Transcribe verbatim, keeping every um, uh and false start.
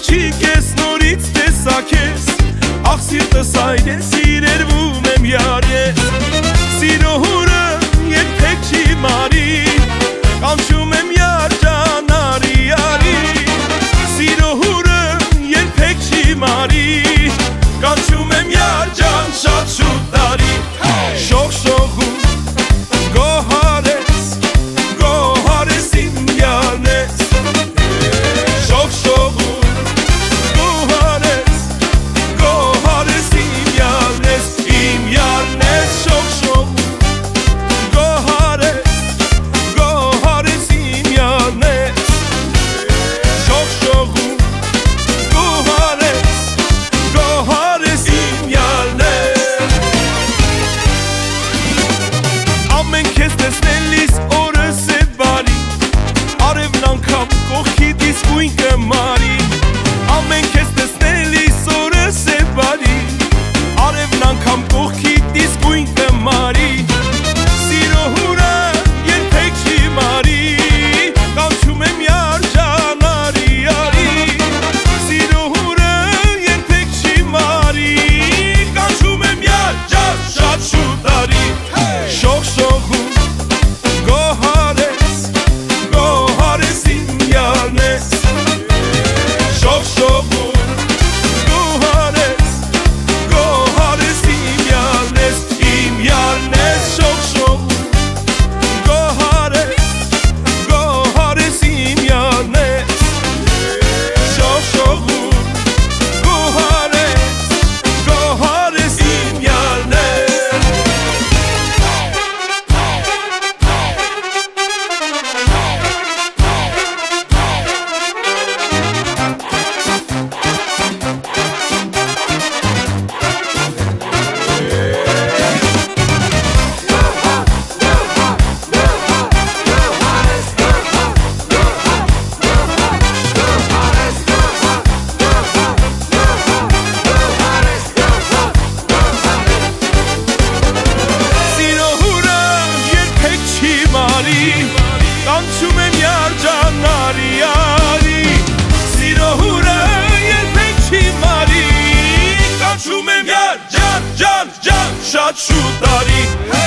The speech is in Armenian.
չի կես նորից տեսակ ես, աղ սիրտս այն է սիրերվում եմ յար ես, սիրո հուրը երբեք չի մարի, կանչում եմ յար ջան արի արի, սիրո հուրը երբեք չի մարի, կանչում եմ յար ջան շատ շուտ տարի, շող շողում գոհար ես, գոհար ես իմ յարն ես, շող շողում գոհար ես, գոհար ես իմ յարն ես, իմ յարն ես, շող շողում գոհար ես, գոհար ես իմ յարն ես, շող շողում գոհար ես, գոհար ես իմ յարն ես, ամեն քեզ տեսնելիս օրս է բարի, արևն անգամ կողքիդ իսկույն կմարի, ամեն քեզ տեսնելիս օրս է բարի, արևն անգամ կողքիդ իսկույն կմարի, սիրո հուրը երբեք չի մարի, կանչում եմ յար ջան արի արի, սիրո հուրը երբեք չի մարի, կանչում եմ յար ջան շատ շուտ արի, շող շողում գոհար ես, գոհար ես իմ յարն ես, շող շողում գոհար ես, գոհար ես իմ յարն ես, իմ յարն ես, շող շողում գոհար ես, գոհար ես իմ յարն ես, շող շողում գոհար ես, գոհար ես իմ յարն ես. Սիրո հուրը երբեք չի մարի, կանչում եմ յար ջան արի արի, սիրո հուրը երբեք չի մարի, կանչում եմ յար ջան ջան ջան շատ շուտ արի.